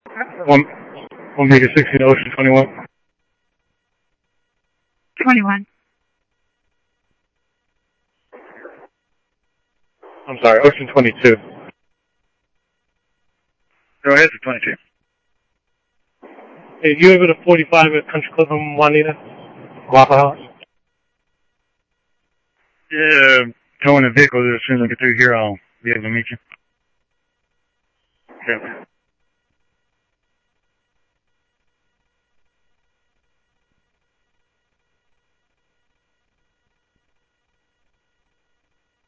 One, Omega 16, Ocean 21. 21. I'm sorry, Ocean 22. Go ahead for 22. Hey, you able to 45 at Country Club in Juanita? Waffle House? Yeah, towing the vehicle as soon as I get through here, I'll be able to meet you. Okay.